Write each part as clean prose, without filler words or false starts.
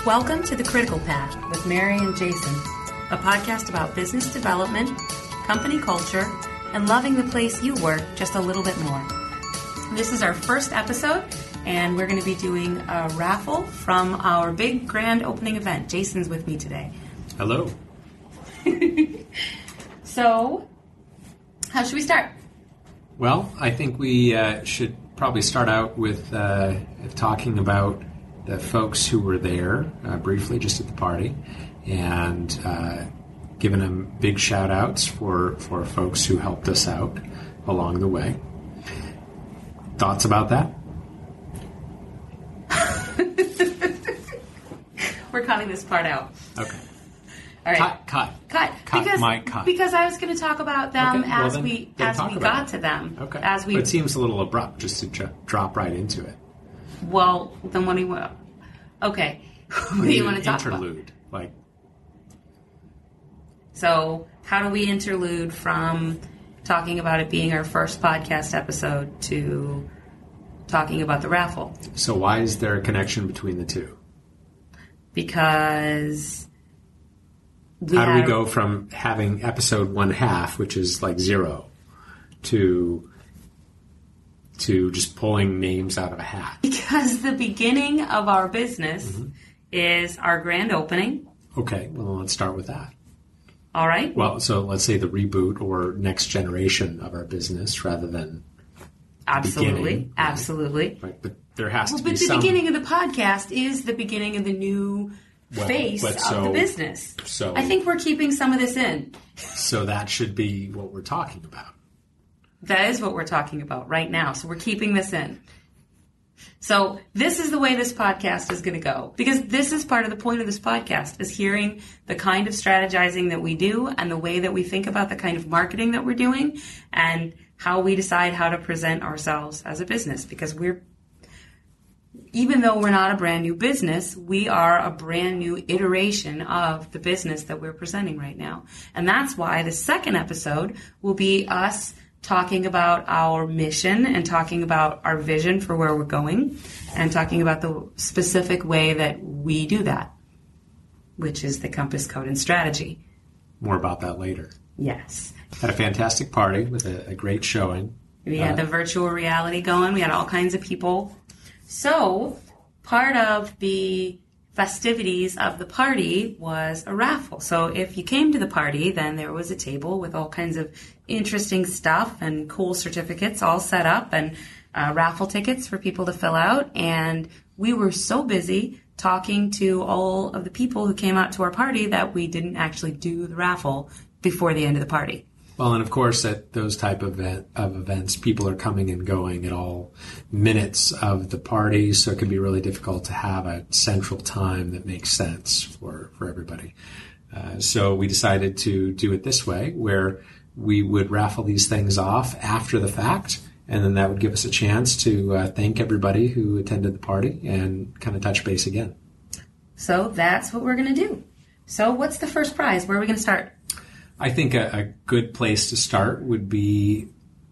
Welcome to The Critical Path with Mary and Jason, a podcast about business development, company culture, and loving the place you work just a little bit more. This is our first episode, and we're going to be doing a raffle from our big grand opening event. Jason's with me today. Hello. So, how should we start? Well, I think we should probably start out with talking about the folks who were there briefly just at the party and giving them big shout outs for folks who helped us out along the way. Thoughts about that? We're cutting this part out. Okay. All right. Cut. Cut. Because I was going to talk about them as we got to them. Okay. But it seems a little abrupt just to drop right into it. Well, then what do you want? Okay. What do you want to talk about? Interlude. So, how do we interlude from talking about it being our first podcast episode to talking about the raffle? So why is there a connection between the two? Because how do we go from having episode 1/2, which is like 0, to just pulling names out of a hat? Because the beginning of our business is our grand opening. Okay, well, let's start with that. All right. Well, so let's say the reboot or next generation of our business rather than Absolutely. Absolutely. Right, but there has to be But the beginning of the podcast is the beginning of the new face of the business. So I think we're keeping some of this in. So that should be what we're talking about. That is what we're talking about right now. So we're keeping this in. So this is the way this podcast is going to go. Because this is part of the point of this podcast, is hearing the kind of strategizing that we do and the way that we think about the kind of marketing that we're doing and how we decide how to present ourselves as a business. Because even though we're not a brand new business, we are a brand new iteration of the business that we're presenting right now. And that's why the second episode will be us talking about our mission and talking about our vision for where we're going and talking about the specific way that we do that, which is the Compass Code and Strategy. More about that later. Yes. Had a fantastic party with a great showing. We had the virtual reality going. We had all kinds of people. So part of the festivities of the party was a raffle. So if you came to the party, then there was a table with all kinds of interesting stuff and cool certificates all set up and raffle tickets for people to fill out. And we were so busy talking to all of the people who came out to our party that we didn't actually do the raffle before the end of the party. Well, and of course, at those type of events, people are coming and going at all minutes of the party, so it can be really difficult to have a central time that makes sense for everybody. So we decided to do it this way, where we would raffle these things off after the fact, and then that would give us a chance to thank everybody who attended the party and kind of touch base again. So that's what we're going to do. So what's the first prize? Where are we going to start? I think a good place to start would be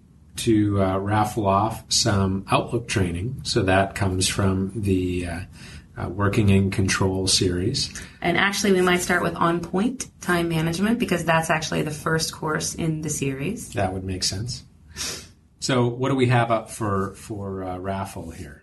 to raffle off some Outlook training. So that comes from the Working in Control series. And actually, we might start with On Point Time Management because that's actually the first course in the series. That would make sense. So what do we have up for raffle here?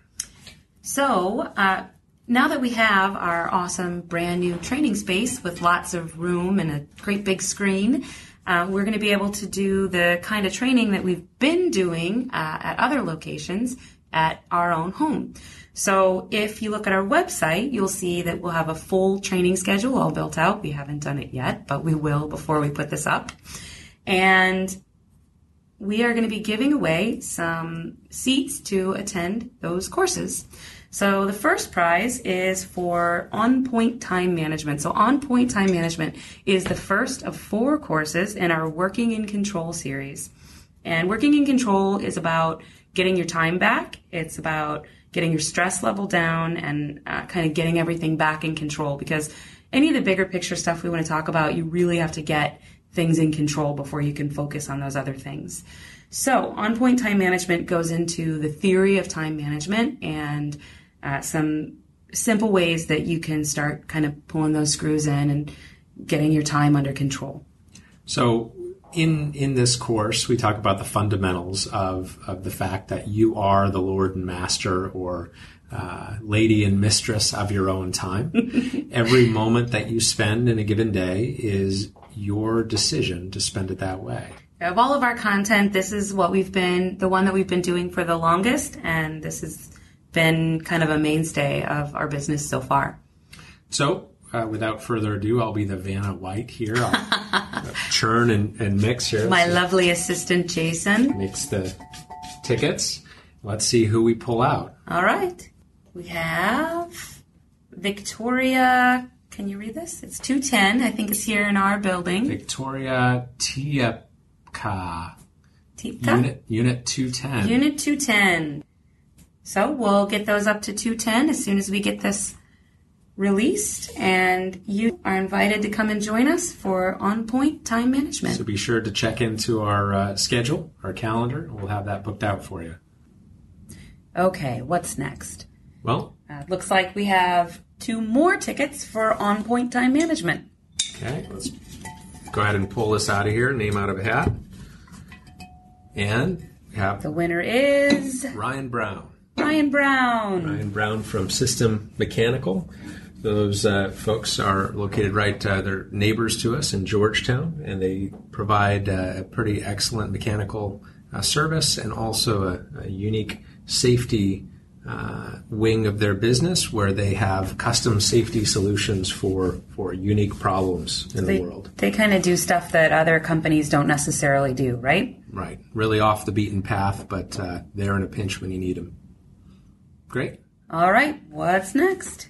So now that we have our awesome brand new training space with lots of room and a great big screen, we're going to be able to do the kind of training that we've been doing at other locations at our own home. So if you look at our website, you'll see that we'll have a full training schedule all built out. We haven't done it yet, but we will before we put this up. And we are going to be giving away some seats to attend those courses. So the first prize is for On Point Time Management. So On Point Time Management is the first of 4 courses in our Working in Control series. And Working in Control is about getting your time back. It's about getting your stress level down and kind of getting everything back in control. Because any of the bigger picture stuff we want to talk about, you really have to get things in control before you can focus on those other things. So On Point Time Management goes into the theory of time management and some simple ways that you can start kind of pulling those screws in and getting your time under control. So in this course, we talk about the fundamentals of the fact that you are the Lord and Master, or lady and mistress of your own time. Every moment that you spend in a given day is your decision to spend it that way. Of all of our content, this is the one that we've been doing for the longest, and this has been kind of a mainstay of our business so far. So, without further ado, I'll be the Vanna White here. I'll churn and mix here. My lovely assistant, Jason. Mix the tickets. Let's see who we pull out. All right. We have Victoria. Can you read this? It's 210. I think it's here in our building. Victoria Tiepka. Unit 210. Unit 210. So we'll get those up to 210 as soon as we get this released, and you are invited to come and join us for On Point Time Management. So be sure to check into our schedule, our calendar, and we'll have that booked out for you. Okay, what's next? Well, looks like we have 2 more tickets for On Point Time Management. Okay, let's go ahead and pull this out of here, name out of a hat. And we have the winner is Ryan Brown. Ryan Brown. Ryan Brown from System Mechanical. Those folks are located they're neighbors to us in Georgetown, and they provide a pretty excellent mechanical service, and also a unique safety wing of their business where they have custom safety solutions for unique problems in the world. They kind of do stuff that other companies don't necessarily do, right? Right. Really off the beaten path, but they're in a pinch when you need them. Great. All right. What's next?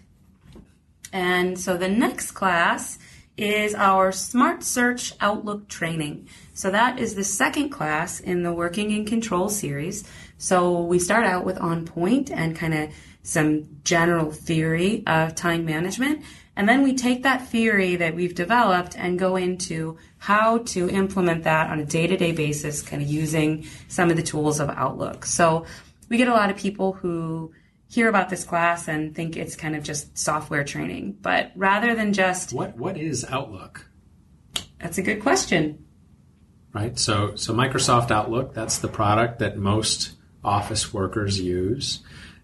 And so the next class is our Smart Search Outlook training. So that is the second class in the Working in Control series. So we start out with On Point and kind of some general theory of time management. And then we take that theory that we've developed and go into how to implement that on a day-to-day basis, kind of using some of the tools of Outlook. So we get a lot of people who hear about this class and think it's kind of just software training. But rather than just... What is Outlook? That's a good question. Right. So Microsoft Outlook, that's the product that most office workers use.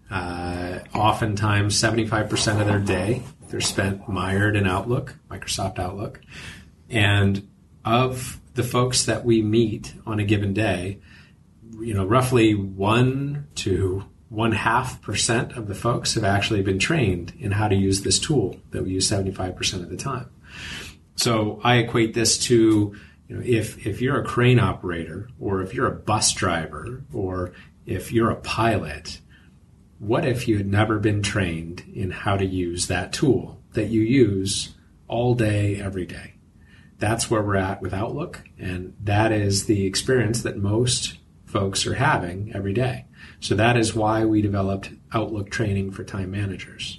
Oftentimes, 75% of their day, they're spent mired in Outlook, Microsoft Outlook. And of the folks that we meet on a given day, roughly 1 to 1/2% of the folks have actually been trained in how to use this tool that we use 75% of the time. So I equate this to, if you're a crane operator, or if you're a bus driver, or if you're a pilot, what if you had never been trained in how to use that tool that you use all day, every day? That's where we're at with Outlook, and that is the experience that most folks are having every day. So that is why we developed Outlook training for time managers.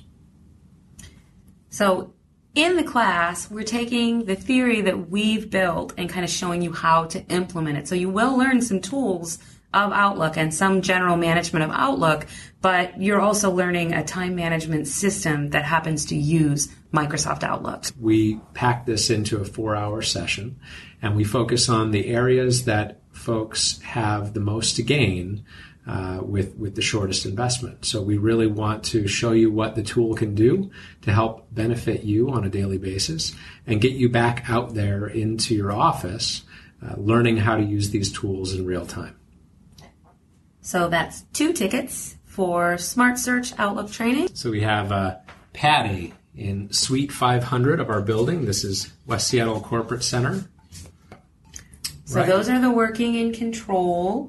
So in the class, we're taking the theory that we've built and kind of showing you how to implement it. So you will learn some tools of Outlook and some general management of Outlook, but you're also learning a time management system that happens to use Microsoft Outlook. We pack this into a 4-hour session, and we focus on the areas that folks have the most to gain with the shortest investment. So we really want to show you what the tool can do to help benefit you on a daily basis and get you back out there into your office, learning how to use these tools in real time. So that's 2 tickets for Smart Search Outlook training. So we have Patty in Suite 500 of our building. This is West Seattle Corporate Center. So right. Those are the Working in Control.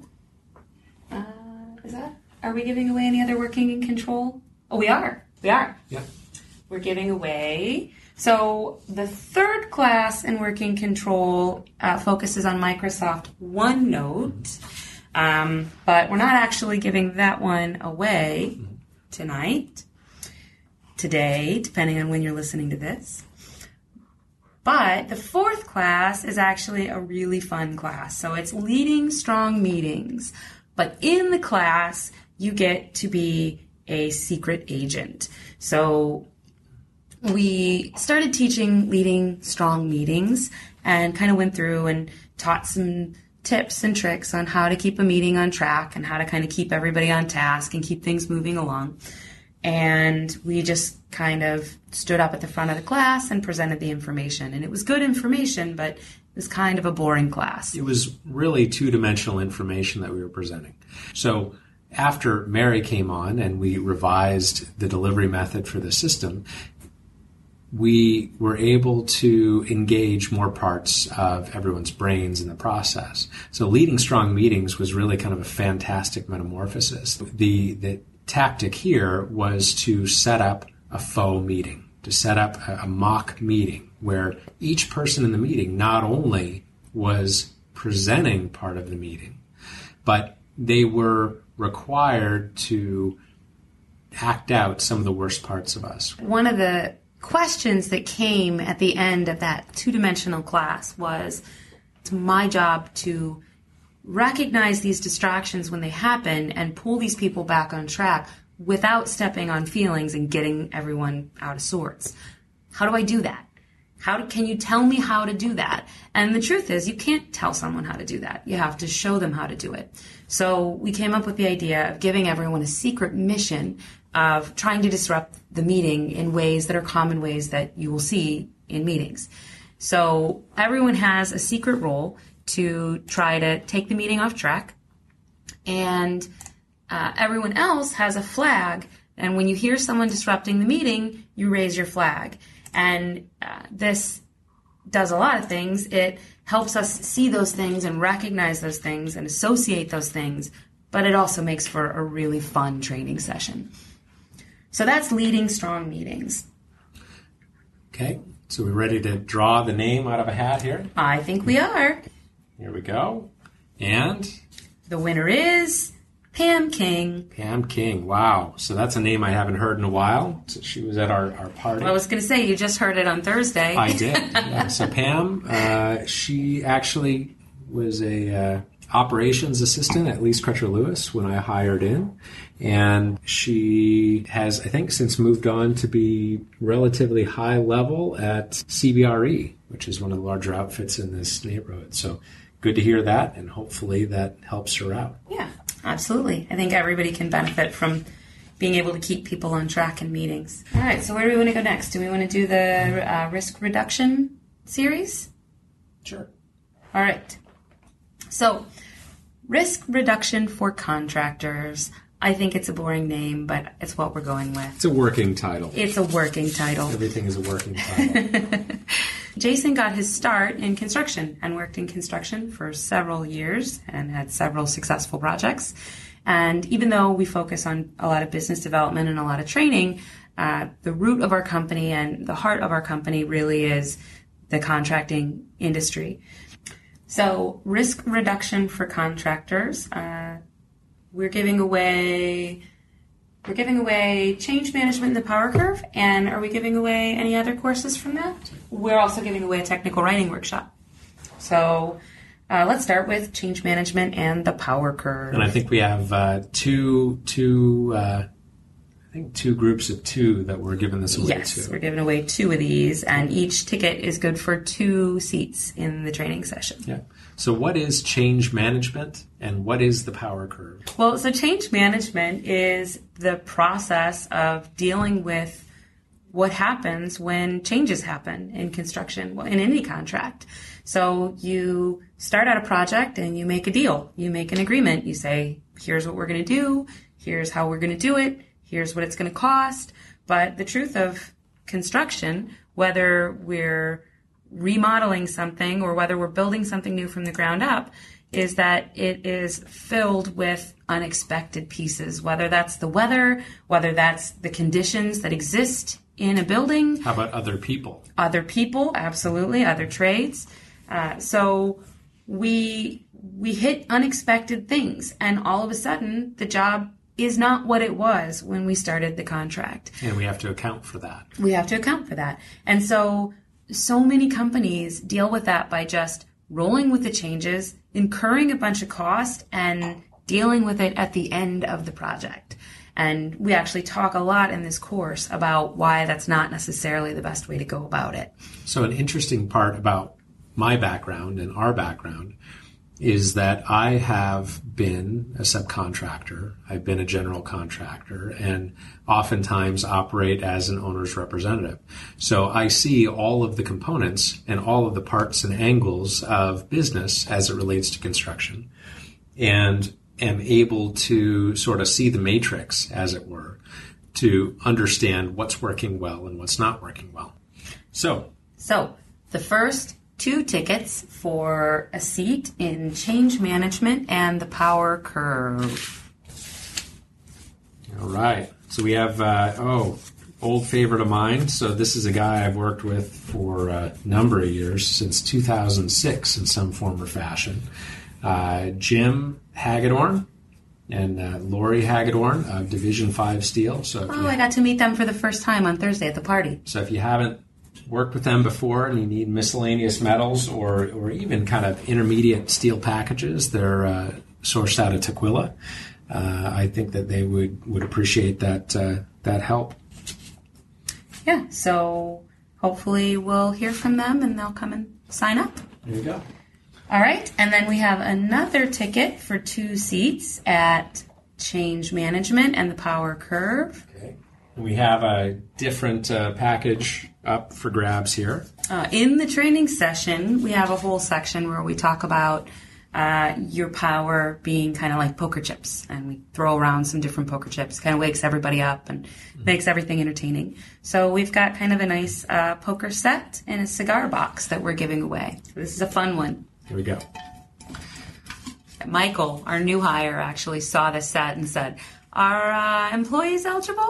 Are we giving away any other Working in Control? Oh, we are. Yeah. We're giving away. So the third class in Working Control focuses on Microsoft OneNote. But we're not actually giving that one away today, depending on when you're listening to this. But the fourth class is actually a really fun class. So it's Leading Strong Meetings. But in the class, you get to be a secret agent. So we started teaching leading strong meetings and kind of went through and taught some tips and tricks on how to keep a meeting on track and how to kind of keep everybody on task and keep things moving along. And we just kind of stood up at the front of the class and presented the information. And it was good information, but it was kind of a boring class. It was really two-dimensional information that we were presenting. So after Mary came on and we revised the delivery method for the system, we were able to engage more parts of everyone's brains in the process. So leading strong meetings was really kind of a fantastic metamorphosis. The tactic here was to set up a faux meeting, to set up a mock meeting where each person in the meeting not only was presenting part of the meeting, but they were required to act out some of the worst parts of us. One of the questions that came at the end of that two-dimensional class was, it's my job to recognize these distractions when they happen and pull these people back on track without stepping on feelings and getting everyone out of sorts. How do I do that? Can you tell me how to do that? And the truth is, you can't tell someone how to do that. You have to show them how to do it. So we came up with the idea of giving everyone a secret mission of trying to disrupt the meeting in ways that are common ways that you will see in meetings. So everyone has a secret role to try to take the meeting off track, and everyone else has a flag, and when you hear someone disrupting the meeting, you raise your flag. And this does a lot of things. It helps us see those things and recognize those things and associate those things, but it also makes for a really fun training session. So that's leading strong meetings. Okay, so we're ready to draw the name out of a hat here? I think we are. Here we go. And? The winner is Pam King. Pam King. Wow. So that's a name I haven't heard in a while. So she was at our party. Well, I was going to say, you just heard it on Thursday. I did. Yeah. So Pam, she actually was a operations assistant at Lease Crutcher Lewis when I hired in. And she has, I think, since moved on to be relatively high level at CBRE, which is one of the larger outfits in this neighborhood. So good to hear that, and hopefully that helps her out. Yeah, absolutely. I think everybody can benefit from being able to keep people on track in meetings. All right, so where do we want to go next? Do we want to do the risk reduction series? Sure. All right. So risk reduction for contractors. I think it's a boring name, but it's what we're going with. It's a working title. It's a working title. Everything is a working title. Jason got his start in construction and worked in construction for several years and had several successful projects. And even though we focus on a lot of business development and a lot of training, the root of our company and the heart of our company really is the contracting industry. So risk reduction for contractors. We're giving away change management in the Power Curve, and are we giving away any other courses from that? We're also giving away a technical writing workshop. So let's start with change management and the Power Curve. And I think we have two groups of two that we're giving this away to. Yes, we're giving away 2 of these, and each ticket is good for 2 seats in the training session. Yeah. So what is change management and what is the Power Curve? Well, so change management is the process of dealing with what happens when changes happen in construction, in any contract. So you start out a project and you make a deal. You make an agreement. You say, here's what we're going to do. Here's how we're going to do it. Here's what it's going to cost. But the truth of construction, whether we're remodeling something or whether we're building something new from the ground up, is that it is filled with unexpected pieces, whether that's the weather, whether that's the conditions that exist in a building. How about other people? Other people, absolutely, other trades. So we hit unexpected things, and all of a sudden the job is not what it was when we started the contract. And we have to account for that. We have to account for that. And so many companies deal with that by just rolling with the changes, incurring a bunch of cost, and dealing with it at the end of the project. And we actually talk a lot in this course about why that's not necessarily the best way to go about it. So an interesting part about my background and our background is that I have been a subcontractor, I've been a general contractor, and oftentimes operate as an owner's representative. So I see all of the components and all of the parts and angles of business as it relates to construction, and am able to sort of see the matrix, as it were, to understand what's working well and what's not working well. So the first 2 tickets for a seat in change management and the power curve. All right. So we have, old favorite of mine. So this is a guy I've worked with for a number of years, since 2006 in some form or fashion. Jim Hagedorn and Lori Hagedorn of Division 5 Steel. So I got to meet them for the first time on Thursday at the party. So if you haven't worked with them before and you need miscellaneous metals or even kind of intermediate steel packages, they're sourced out of Tukwila. I think that they would appreciate that help. Yeah, so hopefully we'll hear from them and they'll come and sign up. There you go. All right, and then we have another ticket for 2 seats at change management and the power curve. Okay. We have a different package up for grabs here. In the training session, we have a whole section where we talk about your power being kind of like poker chips. And we throw around some different poker chips. Kind of wakes everybody up and makes everything entertaining. So we've got kind of a nice poker set and a cigar box that we're giving away. So this is a fun one. Here we go. Michael, our new hire, actually saw this set and said, "Are employees eligible?"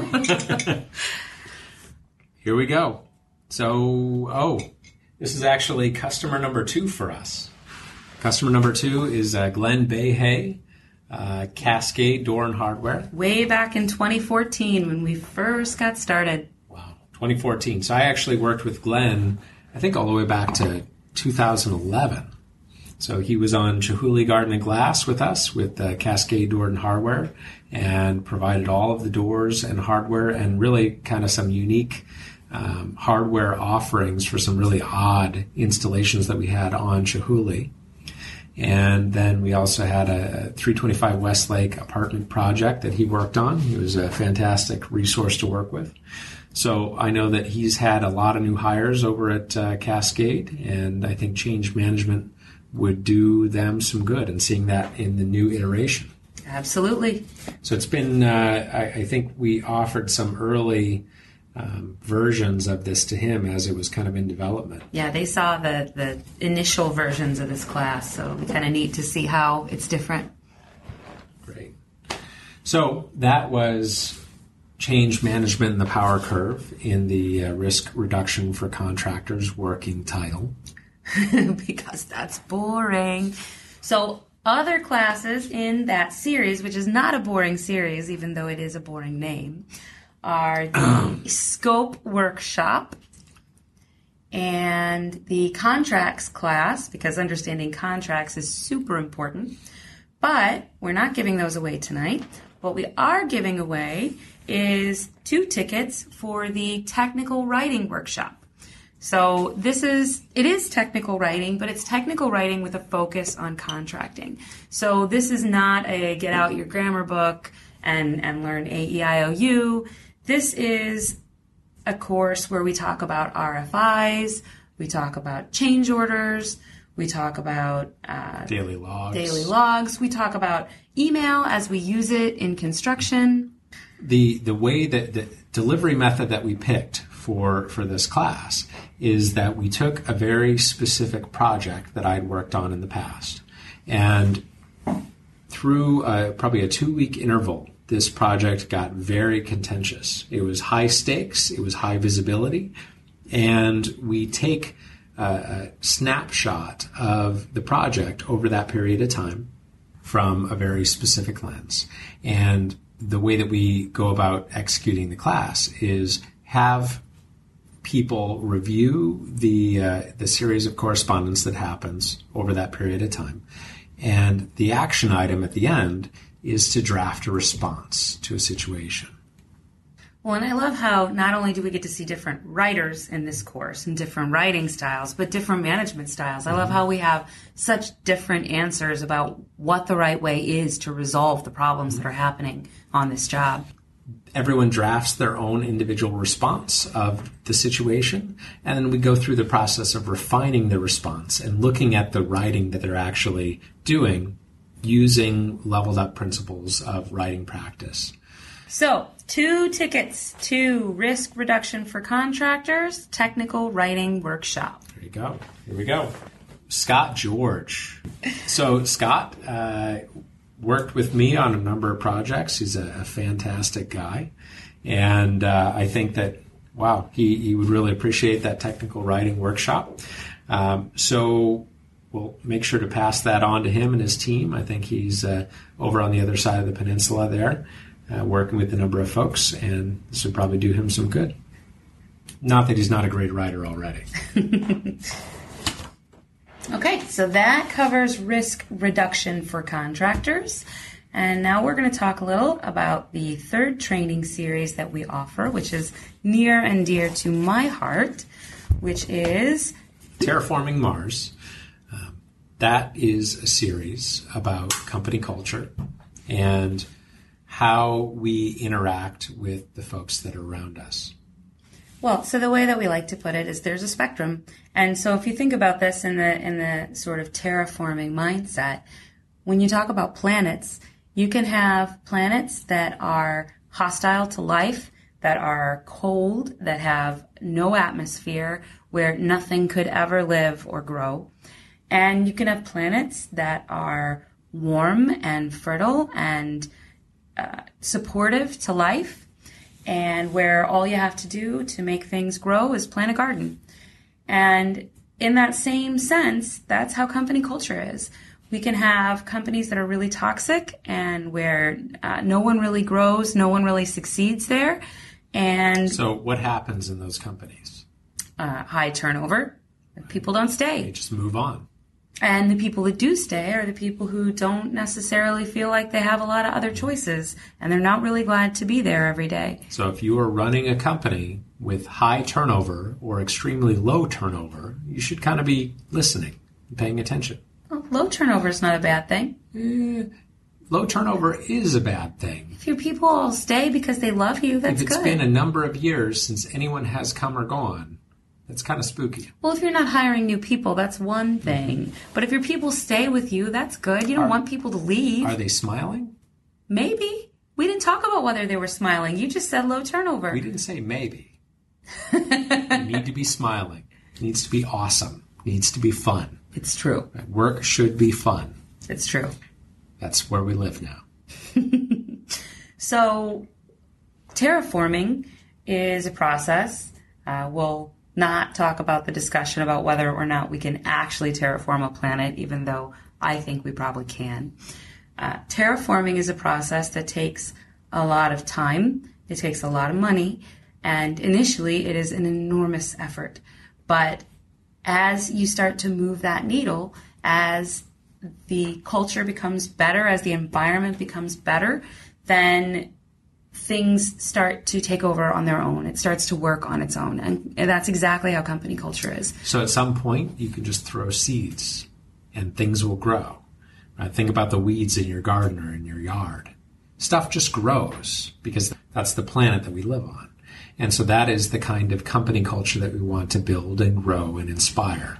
Here we go. So, this is actually customer number 2 for us. Customer number 2 is Glenn Bayhay, Cascade Door and Hardware. Way back in 2014 when we first got started. Wow, 2014. So I actually worked with Glenn, I think all the way back to 2011. So he was on Chihuly Garden and Glass with us with Cascade Door and Hardware, and provided all of the doors and hardware and really kind of some unique hardware offerings for some really odd installations that we had on Chihuly. And then we also had a 325 Westlake apartment project that he worked on. He was a fantastic resource to work with. So I know that he's had a lot of new hires over at Cascade, and I think change management would do them some good, and seeing that in the new iteration. Absolutely. So it's been, I think we offered some early versions of this to him as it was kind of in development. Yeah, they saw the initial versions of this class, so we kind of need to see how it's different. Great. So that was change management and the power curve in the risk reduction for contractors working title. Because that's boring. So other classes in that series, which is not a boring series, even though it is a boring name, are the scope workshop and the contracts class, because understanding contracts is super important. But we're not giving those away tonight. What we are giving away is 2 tickets for the technical writing workshop. So it is technical writing, but it's technical writing with a focus on contracting. So this is not a get out your grammar book and learn AEIOU. This is a course where we talk about RFIs, we talk about change orders, we talk about daily logs, we talk about email as we use it in construction. The way that the delivery method that we picked for this class is that we took a very specific project that I'd worked on in the past, and through probably a 2-week interval, this project got very contentious. It was high stakes, it was high visibility, and we take a snapshot of the project over that period of time from a very specific lens. And the way that we go about executing the class is have people review the series of correspondence that happens over that period of time. And the action item at the end is to draft a response to a situation. Well, and I love how not only do we get to see different writers in this course and different writing styles, but different management styles. I love how we have such different answers about what the right way is to resolve the problems that are happening on this job. Everyone drafts their own individual response of the situation, and then we go through the process of refining the response and looking at the writing that they're actually doing using leveled up principles of writing practice. So, 2 tickets to Risk Reduction for Contractors Technical Writing Workshop. There you go. Here we go. Scott George. So Scott worked with me on a number of projects. He's a fantastic guy. And I think that, wow, he would really appreciate that technical writing workshop. So we'll make sure to pass that on to him and his team. I think he's over on the other side of the peninsula there, working with a number of folks, and this would probably do him some good. Not that he's not a great writer already. Okay, so that covers risk reduction for contractors. And now we're going to talk a little about the third training series that we offer, which is near and dear to my heart, which is Terraforming Mars. That is a series about company culture and how we interact with the folks that are around us. Well, so the way that we like to put it is there's a spectrum. And so if you think about this in the sort of terraforming mindset, when you talk about planets, you can have planets that are hostile to life, that are cold, that have no atmosphere, where nothing could ever live or grow. And you can have planets that are warm and fertile and supportive to life, and where all you have to do to make things grow is plant a garden. And in that same sense, that's how company culture is. We can have companies that are really toxic and where no one really grows, no one really succeeds there. And so what happens in those companies? High turnover. People don't stay. They just move on. And the people that do stay are the people who don't necessarily feel like they have a lot of other choices, and they're not really glad to be there every day. So if you are running a company with high turnover or extremely low turnover, you should kind of be listening and paying attention. Well, low turnover is not a bad thing. Low turnover is a bad thing. If your people all stay because they love you, that's good. If it's been a number of years since anyone has come or gone, that's kind of spooky. Well, if you're not hiring new people, that's one thing. Mm-hmm. But if your people stay with you, that's good. You don't want people to leave. Are they smiling? Maybe. We didn't talk about whether they were smiling. You just said low turnover. We didn't say maybe. You need to be smiling. It needs to be awesome. It needs to be fun. It's true. Work should be fun. It's true. That's where we live now. So, terraforming is a process. We'll not talk about the discussion about whether or not we can actually terraform a planet, even though I think we probably can. Terraforming is a process that takes a lot of time. It takes a lot of money. And initially, it is an enormous effort. But as you start to move that needle, as the culture becomes better, as the environment becomes better, then things start to take over on their own. It starts to work on its own. And that's exactly how company culture is. So at some point, you can just throw seeds and things will grow. Right? Think about the weeds in your garden or in your yard. Stuff just grows because that's the planet that we live on. And so that is the kind of company culture that we want to build and grow and inspire.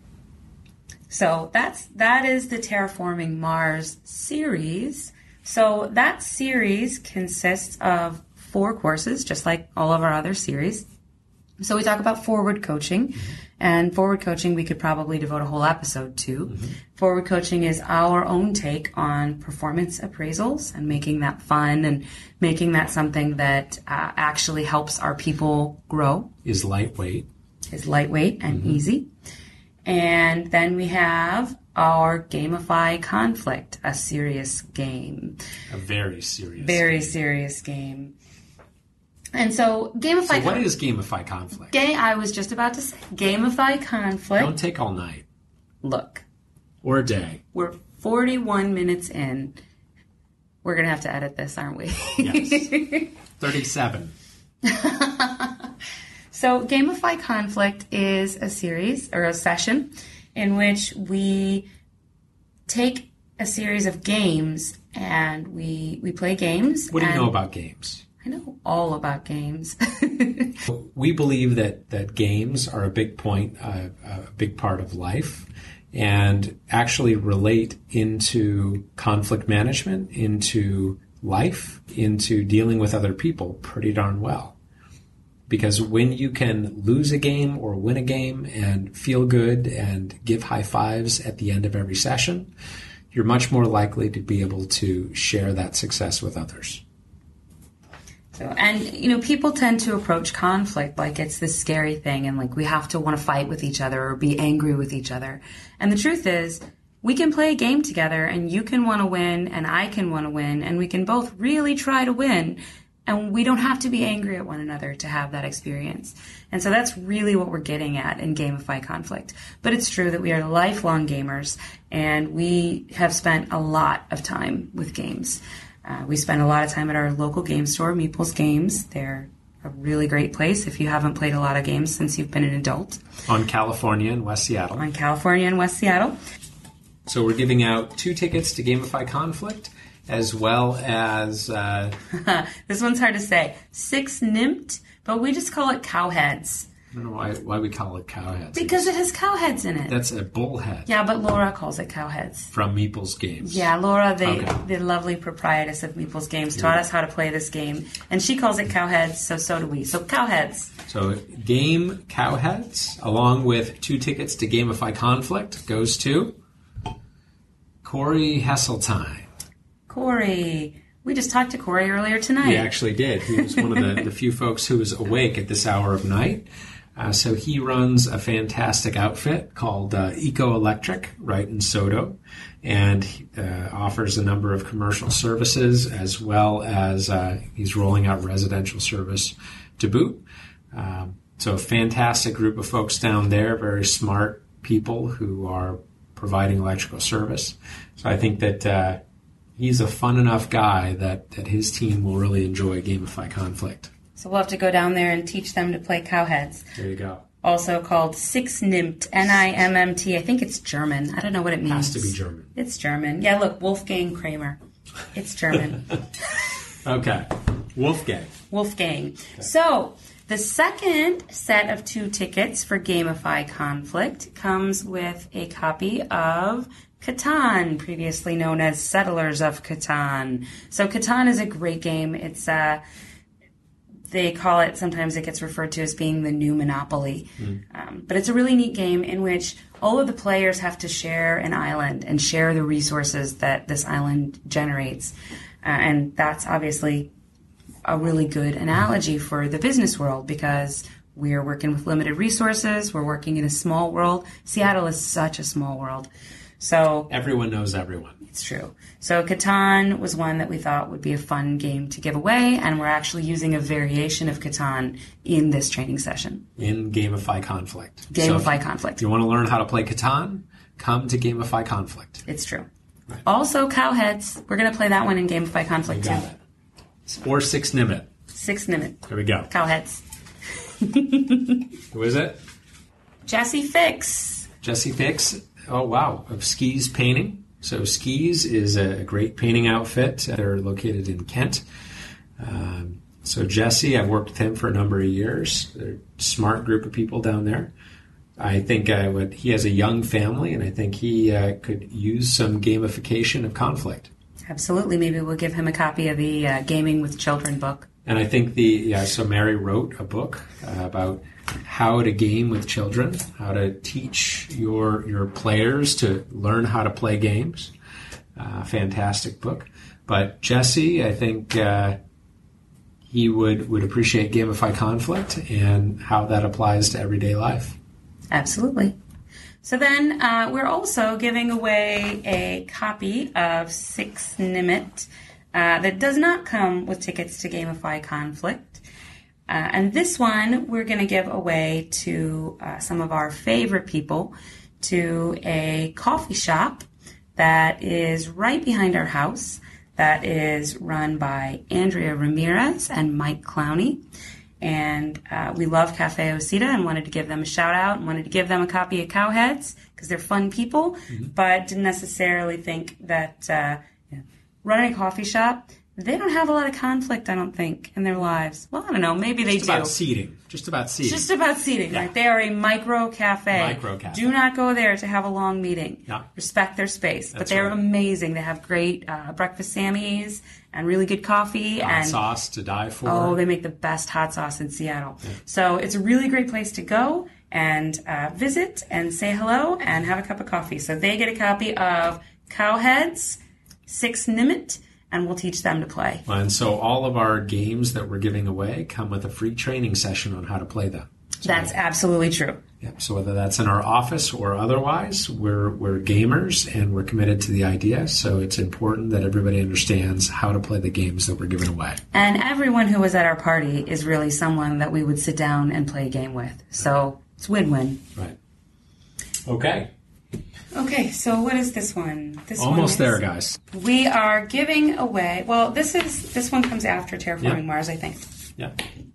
So that is the Terraforming Mars series. So that series consists of 4 courses, just like all of our other series. So we talk about forward coaching, and forward coaching we could probably devote a whole episode to. Mm-hmm. Forward coaching is our own take on performance appraisals and making that fun and making that something that actually helps our people grow. Is lightweight and easy. And then we have our Gamify Conflict, a serious game. A very serious game. And so Gamify... So what is Gamify Conflict? I was just about to say, Gamify Conflict... Don't take all night. Look. Or a day. We're 41 minutes in. We're going to have to edit this, aren't we? Yes. 37. So Gamify Conflict is a series or a session in which we take a series of games and we play games. What do you know about games? I know all about games. We believe that games are a big part of life, and actually relate into conflict management, into life, into dealing with other people pretty darn well. Because when you can lose a game or win a game and feel good and give high fives at the end of every session, you're much more likely to be able to share that success with others. And people tend to approach conflict like it's this scary thing and like we have to want to fight with each other or be angry with each other. And the truth is, we can play a game together and you can want to win and I can want to win and we can both really try to win. And we don't have to be angry at one another to have that experience. And so that's really what we're getting at in Gamify Conflict. But it's true that we are lifelong gamers and we have spent a lot of time with games. We spend a lot of time at our local game store, Meeple's Games. They're a really great place if you haven't played a lot of games since you've been an adult. On California and West Seattle. On California and West Seattle. So we're giving out 2 tickets to Gamify Conflict, as well as... this one's hard to say. 6 NIMT, but we just call it cowheads. I don't know why we call it cowheads. Because it has cowheads in it. That's a bullhead. Yeah, but Laura calls it cowheads. From Meeple's Games. Yeah, Laura, the lovely proprietress of Meeple's Games, taught us how to play this game. And she calls it cowheads, so do we. So cowheads. So game cowheads, along with 2 tickets to Gamify Conflict, goes to Corey Hesseltine. Corey. We just talked to Corey earlier tonight. We actually did. He was one of the few folks who was awake at this hour of night. So he runs a fantastic outfit called Eco Electric right in Soto, and offers a number of commercial services as well as he's rolling out residential service to boot. So a fantastic group of folks down there, very smart people who are providing electrical service. So I think that he's a fun enough guy that his team will really enjoy Gamify Conflict. So we'll have to go down there and teach them to play cowheads. There you go. Also called 6 NIMT, N-I-M-M-T. I think it's German. I don't know what it means. It has to be German. It's German. Yeah, look, Wolfgang Kramer. It's German. Okay. Wolfgang. Okay. So the second set of 2 tickets for Gamify Conflict comes with a copy of Catan, previously known as Settlers of Catan. So Catan is a great game. It's they call it, sometimes it gets referred to as being the new Monopoly. But it's a really neat game in which all of the players have to share an island and share the resources that this island generates. And that's obviously a really good analogy for the business world because we're working with limited resources. We're working in a small world. Seattle is such a small world. So everyone knows everyone. It's true. So Catan was one that we thought would be a fun game to give away, and we're actually using a variation of Catan in this training session. In Gamify Conflict. Gamify Conflict. If you want to learn how to play Catan, come to Gamify Conflict. It's true. Right. Also, cowheads. We're going to play that one in Gamify Conflict too. Or 6 NIMT. 6 NIMT. There we go. Cowheads. Who is it? Jessie Fix. Jessie Fix. Oh, wow. Of Skis Painting. So Skis is a great painting outfit. They're located in Kent. So Jesse, I've worked with him for a number of years. They're a smart group of people down there. I think he has a young family, and I think he could use some gamification of conflict. Absolutely. Maybe we'll give him a copy of the Gaming with Children book. And I think so Mary wrote a book about how to game with children, how to teach your players to learn how to play games. Fantastic book. But Jesse, I think he would appreciate Gamify Conflict and how that applies to everyday life. Absolutely. So then we're also giving away a copy of 6 NIMT that does not come with tickets to Gamify Conflict. And this one we're going to give away to some of our favorite people, to a coffee shop that is right behind our house. that is run by Andrea Ramirez and Mike Clowney. And we love Cafe Osita and wanted to give them a shout out and wanted to give them a copy of Cowheads because they're fun people, but didn't necessarily think that running a coffee shop, they don't have a lot of conflict, I don't think, in their lives. Well, I don't know. Maybe they do. Just about seating. Just about seating. Yeah. Right? They are a micro cafe. Do not go there to have a long meeting. Yeah. Respect their space. That's but they're right. amazing. They have great breakfast Sammys and really good coffee. Hot and sauce to die for. Oh, they make the best hot sauce in Seattle. Yeah. So it's a really great place to go and visit and say hello and have a cup of coffee. So they get a copy of Cowheads, 6 Nimit, and we'll teach them to play. And so all of our games that we're giving away come with a free training session on how to play them. So that's absolutely true. Yeah. So whether that's in our office or otherwise, we're gamers and we're committed to the idea. So it's important that everybody understands how to play the games that we're giving away. And everyone who was at our party is really someone that we would sit down and play a game with. So it's win-win. Right. Okay. Okay, so what is this one? Almost there, guys. We are giving away, well, this one comes after Terraforming Mars, I think. Yeah.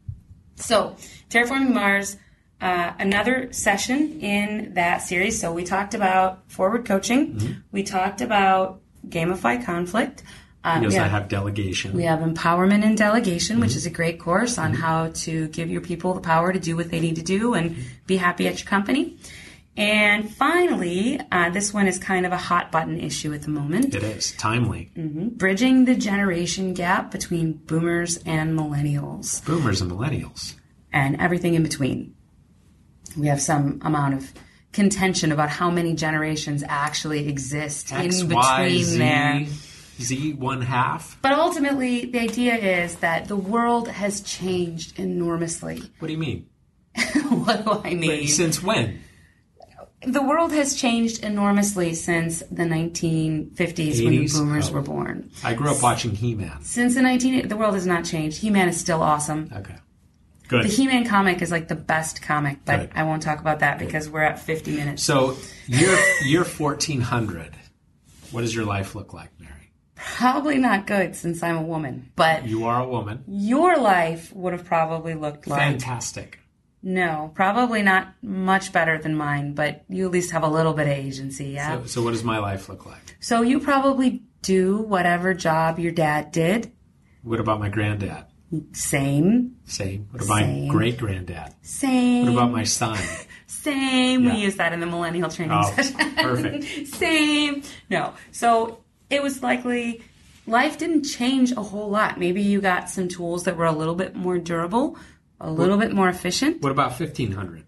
So, Terraforming Mars, another session in that series. So we talked about forward coaching. Mm-hmm. We talked about gamify conflict. We also have delegation. We have empowerment and delegation, which is a great course on how to give your people the power to do what they need to do and be happy at your company. And finally, this one is kind of a hot button issue at the moment. It is. Timely. Mm-hmm. Bridging the generation gap between boomers and millennials. Boomers and millennials. And everything in between. We have some amount of contention about how many generations actually exist X, in between Y, Z, there. Z 1/2. But ultimately, the idea is that the world has changed enormously. What do you mean? What do I mean? Wait, since when? The world has changed enormously since the 1950s 80s? when the boomers were born. I grew up watching He-Man. Since the world has not changed. He-Man is still awesome. Okay. Good. The He-Man comic is like the best comic, but Good. I won't talk about that because we're at 50 minutes. So, year 1400, what does your life look like, Mary? Probably not good since I'm a woman, but You are a woman. your life would have probably looked like... Fantastic. No, probably not much better than mine, but you at least have a little bit of agency, yeah? So what does my life look like? So you probably do whatever job your dad did. What about my granddad? Same. What about my great-granddad? Same. What about my son? Same. Yeah. We use that in the millennial training session. Perfect. Same. No. So it was likely life didn't change a whole lot. Maybe you got some tools that were a little bit more durable, a little bit more efficient. What about 1500?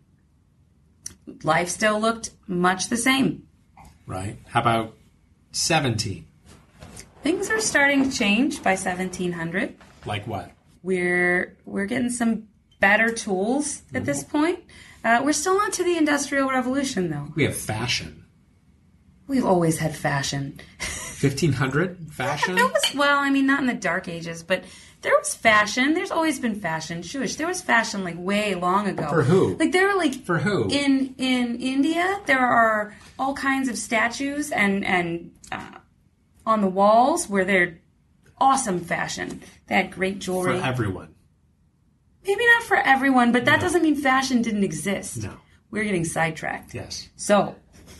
Life still looked much the same. Right. How about 17? Things are starting to change by 1700. Like what? We're getting some better tools at this point. We're still not to the Industrial Revolution, though. We have fashion. We've always had fashion. 1500? Fashion? Not in the Dark Ages, but there was fashion. There's always been fashion. Shush, there was fashion like way long ago. For who? Like there were like For who? In India, there are all kinds of statues and on the walls where they're awesome fashion. They had great jewelry. For everyone. Maybe not for everyone, but that doesn't mean fashion didn't exist. No. We're getting sidetracked. Yes. So,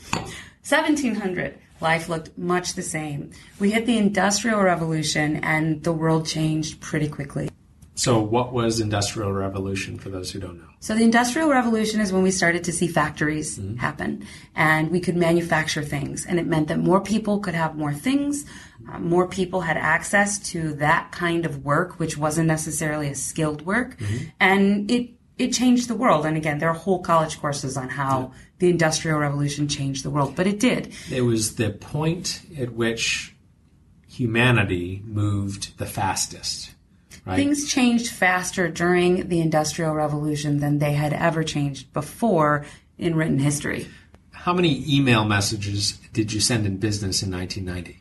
1700, life looked much the same. We hit the Industrial Revolution, and the world changed pretty quickly. So what was Industrial Revolution for those who don't know? So the Industrial Revolution is when we started to see factories happen, and we could manufacture things, and it meant that more people could have more things, more people had access to that kind of work, which wasn't necessarily a skilled work, and it changed the world. And again, there are whole college courses on how the Industrial Revolution changed the world, but it did. It was the point at which humanity moved the fastest. Right. Things changed faster during the Industrial Revolution than they had ever changed before in written history. How many email messages did you send in business in 1990?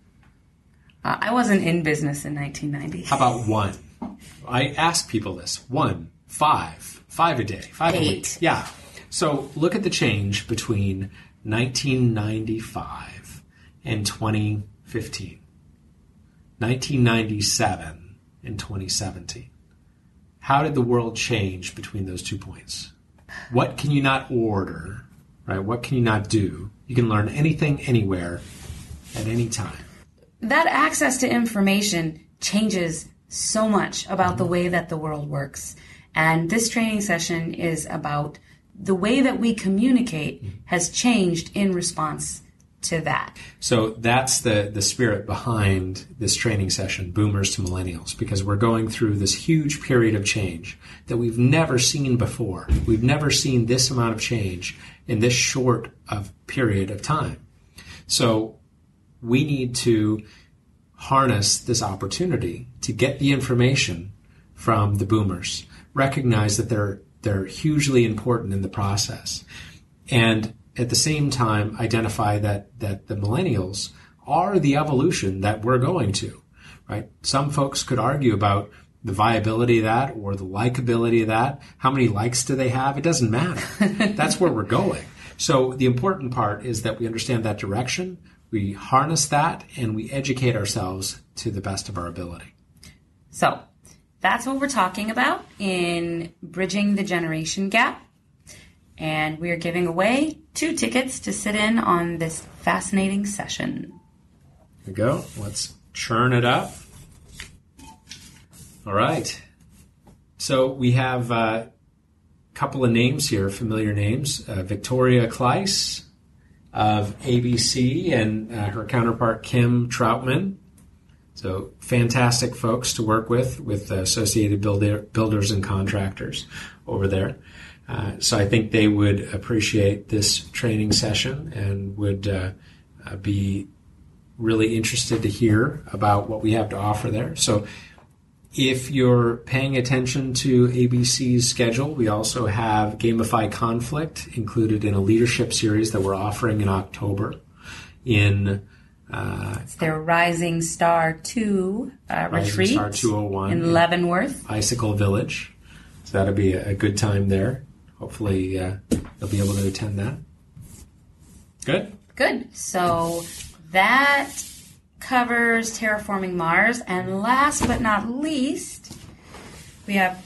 I wasn't in business in 1990. How about one? I ask people this. 1, 5 a day, 5 a week. 8. Yeah. So look at the change between 1995 and 2015. 1997 and 2017. How did the world change between those 2 points? What can you not order, right? What can you not do? You can learn anything, anywhere, at any time. That access to information changes so much about the way that the world works. And this training session is about the way that we communicate has changed in response to that. So that's the spirit behind this training session, Boomers to Millennials, because we're going through this huge period of change that we've never seen before. We've never seen this amount of change in this short of period of time. So we need to harness this opportunity to get the information from the Boomers, recognize that they're hugely important in the process, and at the same time identify that the millennials are the evolution that we're going to, right? Some folks could argue about the viability of that or the likability of that. How many likes do they have? It doesn't matter. That's where we're going. So the important part is that we understand that direction, we harness that, and we educate ourselves to the best of our ability. So that's what we're talking about in Bridging the Generation Gap. And we are giving away 2 tickets to sit in on this fascinating session. There we go. Let's churn it up. All right. So we have a couple of names here, familiar names. Victoria Kleiss of ABC and her counterpart Kim Troutman. So fantastic folks to work with Associated Builders and Contractors over there. So I think they would appreciate this training session and would be really interested to hear about what we have to offer there. So if you're paying attention to ABC's schedule, we also have Gamify Conflict included in a leadership series that we're offering in October in it's their Rising Star 2 retreat Star 201 in Leavenworth. Icicle Village. So that'll be a good time there. Hopefully they'll be able to attend that. Good. So that covers Terraforming Mars. And last but not least, we have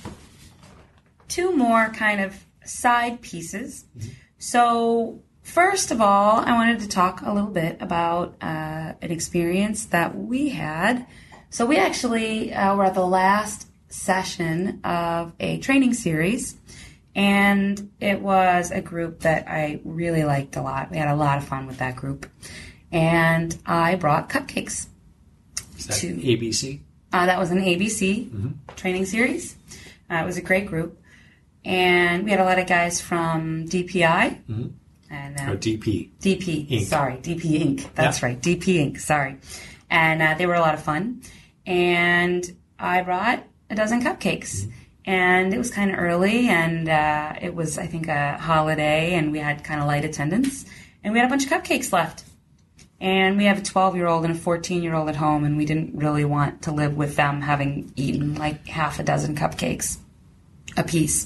2 more kind of side pieces. Mm-hmm. So first of all, I wanted to talk a little bit about an experience that we had. So we actually were at the last session of a training series, and it was a group that I really liked a lot. We had a lot of fun with that group, and I brought cupcakes. Is that ABC? That was an ABC training series. It was a great group, and we had a lot of guys from DPI. Mm-hmm. And, DP. DP, Inc. Sorry, DP Inc. That's right, DP Inc. Sorry. And they were a lot of fun. And I brought a dozen cupcakes. Mm-hmm. And it was kind of early, and it was, I think, a holiday, and we had kind of light attendance. And we had a bunch of cupcakes left. And we have a 12-year-old and a 14-year-old at home, and we didn't really want to live with them having eaten like half a dozen cupcakes apiece.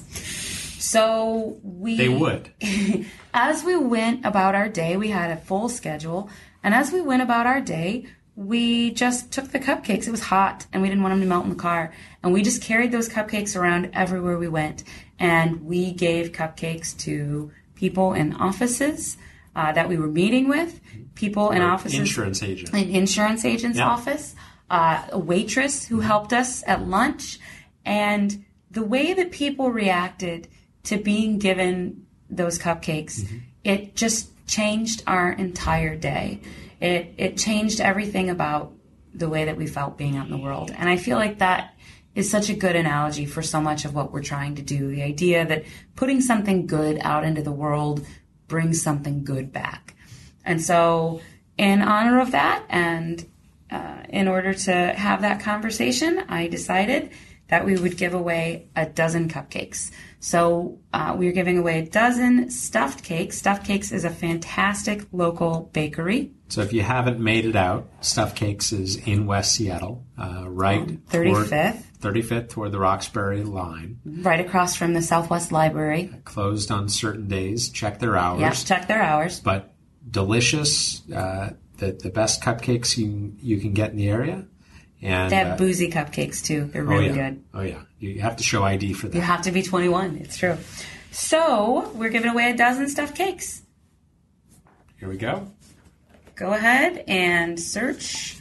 So They would. As we went about our day, we had a full schedule. And as we went about our day, we just took the cupcakes. It was hot, and we didn't want them to melt in the car. And we just carried those cupcakes around everywhere we went. And we gave cupcakes to people in offices that we were meeting with, people in offices. Insurance agent. An insurance agent's office, a waitress who helped us at lunch. And the way that people reacted to being given those cupcakes, it just changed our entire day. It changed everything about the way that we felt being out in the world. And I feel like that is such a good analogy for so much of what we're trying to do. The idea that putting something good out into the world brings something good back. And so in honor of that, and in order to have that conversation, I decided that we would give away a dozen cupcakes. So we are giving away a dozen stuffed cakes. Stuffed Cakes is a fantastic local bakery. So if you haven't made it out, Stuffed Cakes is in West Seattle, right 35th toward the Roxbury line. Right across from the Southwest Library. Closed on certain days. Check their hours. Yeah, check their hours. But delicious, the best cupcakes you can get in the area. And they have boozy cupcakes too. They're really good. Oh yeah, you have to show ID for that. You have to be 21. It's true. So we're giving away a dozen stuffed cakes. Here we go. Go ahead and search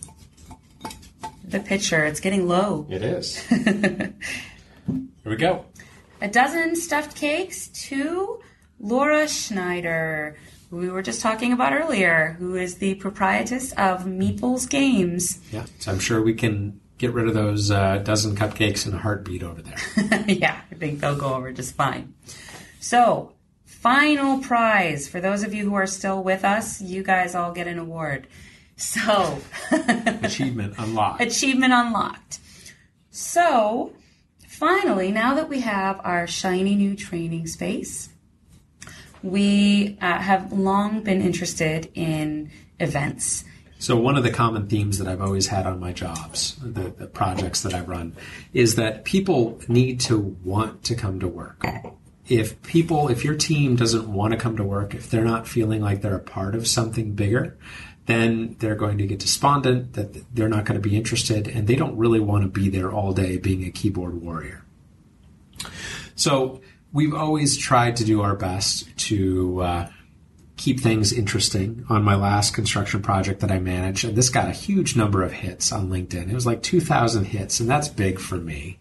the picture. It's getting low. It is. Here we go. A dozen stuffed cakes to Laura Schneider, who we were just talking about earlier, who is the proprietress of Meeple's Games. Yeah, so I'm sure we can get rid of those dozen cupcakes in a heartbeat over there. Yeah, I think they'll go over just fine. So, final prize. For those of you who are still with us, you guys all get an award. So, Achievement unlocked. Achievement unlocked. So, finally, now that we have our shiny new training space, we have long been interested in events. So one of the common themes that I've always had on my jobs, the projects that I run, is that people need to want to come to work. If your team doesn't want to come to work, if they're not feeling like they're a part of something bigger, then they're going to get despondent, that they're not going to be interested, and they don't really want to be there all day being a keyboard warrior. So we've always tried to do our best to keep things interesting. On my last construction project that I managed, and this got a huge number of hits on LinkedIn. It was like 2,000 hits, and that's big for me.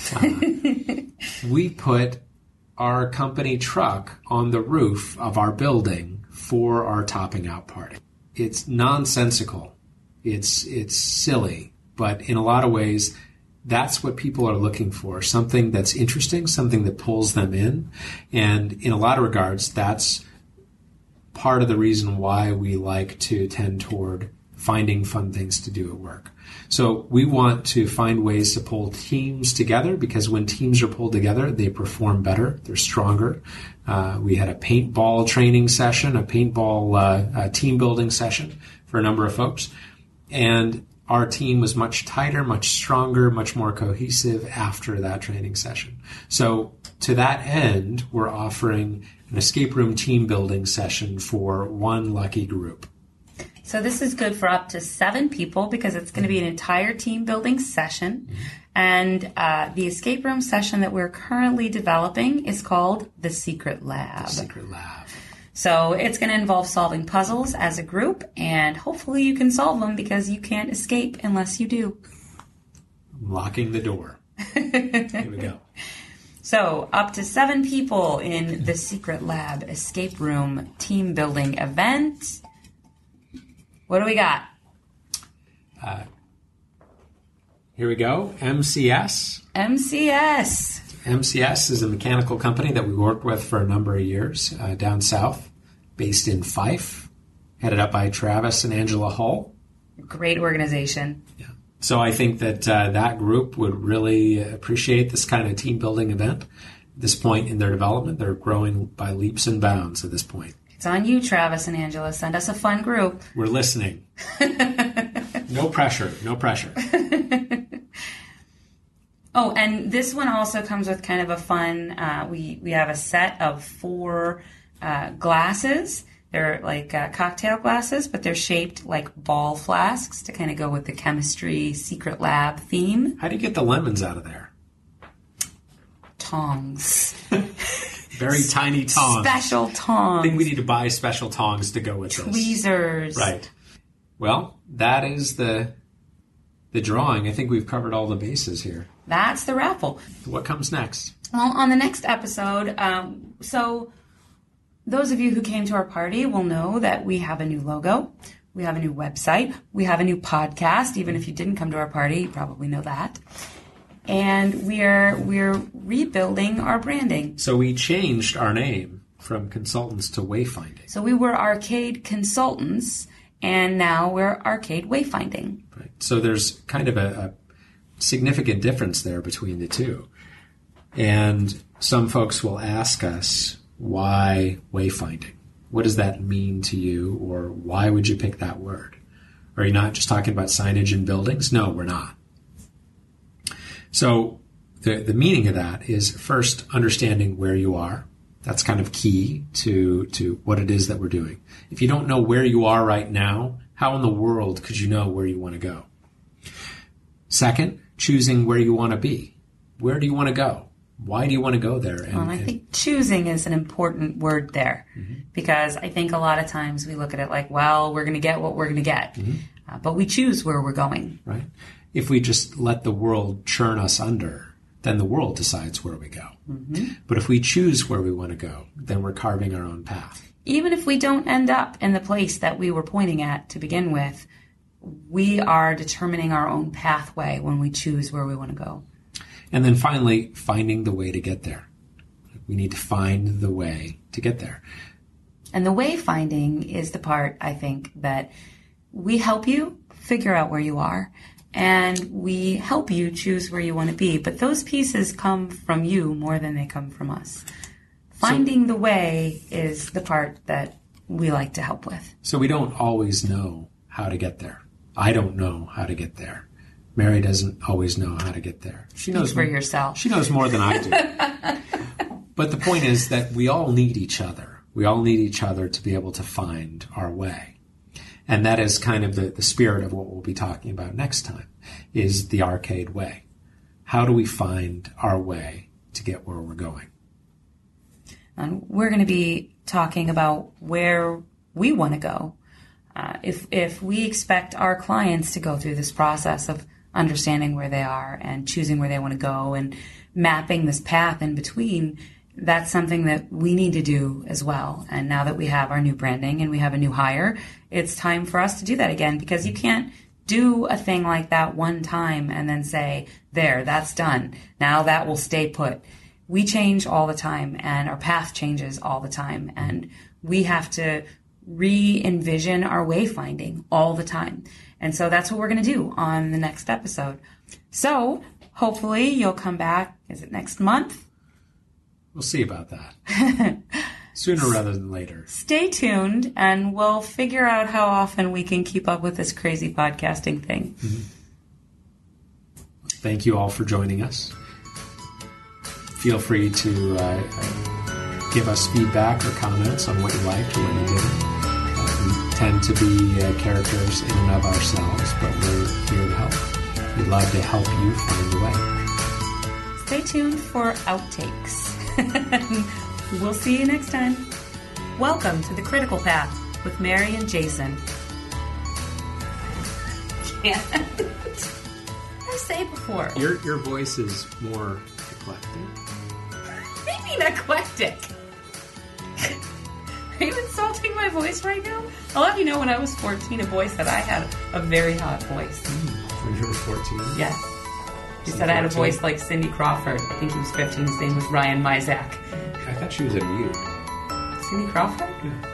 We put our company truck on the roof of our building for our topping out party. It's nonsensical. It's silly, but in a lot of ways, that's what people are looking for, something that's interesting, something that pulls them in. And in a lot of regards, that's part of the reason why we like to tend toward finding fun things to do at work. So we want to find ways to pull teams together, because when teams are pulled together, they perform better, they're stronger. We had a paintball training session, a paintball team building session for a number of folks. And our team was much tighter, much stronger, much more cohesive after that training session. So to that end, we're offering an escape room team building session for one lucky group. So this is good for up to 7 people, because it's going to be an entire team building session. Mm-hmm. And the escape room session that we're currently developing is called The Secret Lab. The Secret Lab. So it's going to involve solving puzzles as a group, and hopefully you can solve them, because you can't escape unless you do. Locking the door. Here we go. So up to 7 people in the Secret Lab escape room team building event. What do we got? Here we go. MCS. MCS is a mechanical company that we worked with for a number of years down south, based in Fife, headed up by Travis and Angela Hull. Great organization. Yeah. So I think that that group would really appreciate this kind of team building event. At this point in their development, they're growing by leaps and bounds at this point. It's on you, Travis and Angela. Send us a fun group. We're listening. No pressure. No pressure. Oh, and this one also comes with kind of a fun, we have a set of 4 glasses. They're like cocktail glasses, but they're shaped like ball flasks to kind of go with the chemistry secret lab theme. How do you get the lemons out of there? Tongs. Very tiny tongs. Special tongs. I think we need to buy special tongs to go with this. Tweezers. Right. Well, that is the drawing. I think we've covered all the bases here. That's the raffle. What comes next? Well, on the next episode, so those of you who came to our party will know that we have a new logo, we have a new website, we have a new podcast. Even if you didn't come to our party, you probably know that. And we're rebuilding our branding. So we changed our name from Consultants to Wayfinding. So we were Arcade Consultants, and now we're Arcade Wayfinding. Right. So there's kind of a significant difference there between the two. And some folks will ask us, why wayfinding? What does that mean to you, or why would you pick that word? Are you not just talking about signage in buildings? No, we're not. So the meaning of that is first understanding where you are. That's kind of key to what it is that we're doing. If you don't know where you are right now, how in the world could you know where you want to go? Second, choosing where you want to be. Where do you want to go? Why do you want to go there? And I think choosing is an important word there, because I think a lot of times we look at it like, well, we're going to get what we're going to get, but we choose where we're going. Right. If we just let the world churn us under, then the world decides where we go. But if we choose where we want to go, then we're carving our own path. Even if we don't end up in the place that we were pointing at to begin with, we are determining our own pathway when we choose where we want to go. And then finally, finding the way to get there. We need to find the way to get there. And the way finding is the part, I think, that we help you figure out where you are, and we help you choose where you want to be. But those pieces come from you more than they come from us. Finding the way is the part that we like to help with. So we don't always know how to get there. I don't know how to get there. Mary doesn't always know how to get there. She knows for yourself. She knows more than I do. But the point is that we all need each other. We all need each other to be able to find our way. And that is kind of the spirit of what we'll be talking about next time, is the arcade way. How do we find our way to get where we're going? And we're going to be talking about where we want to go. If we expect our clients to go through this process of understanding where they are and choosing where they want to go and mapping this path in between, that's something that we need to do as well. And now that we have our new branding and we have a new hire, it's time for us to do that again, because you can't do a thing like that one time and then say, there, that's done. Now that will stay put. We change all the time, and our path changes all the time, and we have to re-envision our wayfinding all the time. And so that's what we're going to do on the next episode. So hopefully you'll come back. Is it next month? We'll see about that. Sooner rather than later. Stay tuned, and we'll figure out how often we can keep up with this crazy podcasting thing. Thank you all for joining us. Feel free to give us feedback or comments on what you liked or what you didn't. We tend to be characters in and of ourselves, but we're here to help. We'd love to help you find the way. Stay tuned for outtakes. We'll see you next time. Welcome to The Critical Path with Mary and Jason. Can't. I say before. Your voice is more eclectic. What do you mean eclectic? Are you insulting my voice right now? I'll have you know, when I was 14, a boy said I had a very hot voice. When you were 14? Yes. He said I had a voice like Cindy Crawford. I think he was 15. His name was Ryan Mizak. I thought she was a mute. Cindy Crawford? Yeah.